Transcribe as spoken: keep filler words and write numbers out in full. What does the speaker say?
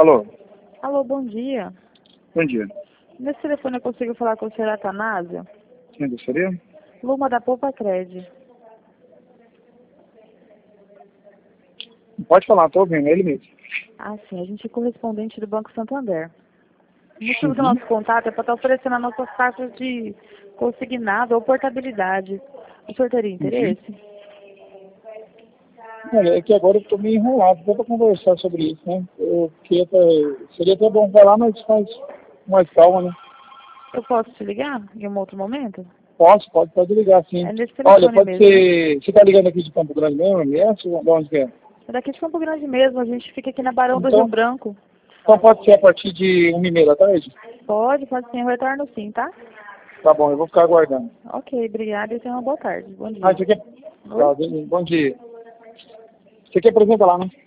Alô, Alô, bom dia. bom dia. Nesse telefone eu consigo falar com o senhor Atanásio? Quem gostaria? Luma da Poupa Cred. Pode falar, estou ouvindo, é ele mesmo. Ah, sim, a gente é correspondente do Banco Santander. O motivo do Uhum. nosso contato é para estar oferecendo as nossas taxas de consignado ou portabilidade. O senhor teria interesse? Olha, é que agora eu estou meio enrolado, dá para conversar sobre isso, né? Eu queria até, seria até bom falar, mas faz mais calma, né? Eu posso te ligar em um outro momento? Posso, pode, pode ligar, sim. É nesse Olha, telefone pode mesmo. ser, você está ligando aqui de Campo Grande mesmo, M S, ou de onde que é? É daqui de Campo Grande mesmo, a gente fica aqui na Barão do Rio Então, Branco. então pode ser a partir de uma e meia da tarde? Pode, pode sim, eu retorno sim, tá? Tá bom, eu vou ficar aguardando. Ok, obrigada e tenha uma boa tarde. Bom Ah, dia. você quer... Oi? Tá, bom dia. Você quer apresentar lá, né?